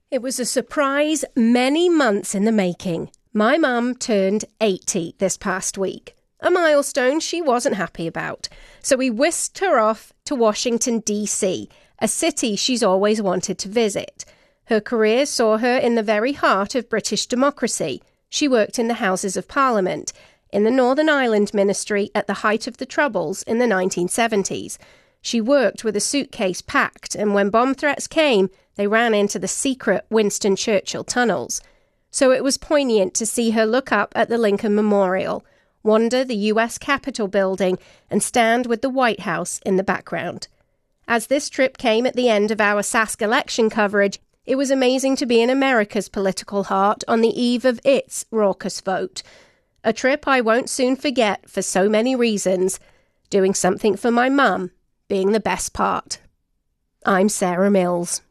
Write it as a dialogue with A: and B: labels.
A: It was a surprise many months in the making. My mum turned 80 this past week, a milestone she wasn't happy about. So we whisked her off to Washington, D.C., a city she's always wanted to visit. Her career saw her in the very heart of British democracy. She worked in the Houses of Parliament, in the Northern Ireland Ministry at the height of the Troubles in the 1970s. She worked with a suitcase packed, and when bomb threats came, they ran into the secret Winston Churchill tunnels. So it was poignant to see her look up at the Lincoln Memorial, wander the US Capitol building, and stand with the White House in the background. As this trip came at the end of our Sask election coverage, it was amazing to be in America's political heart on the eve of its raucous vote. A trip I won't soon forget for so many reasons, doing something for my mum being the best part. I'm Sarah Mills.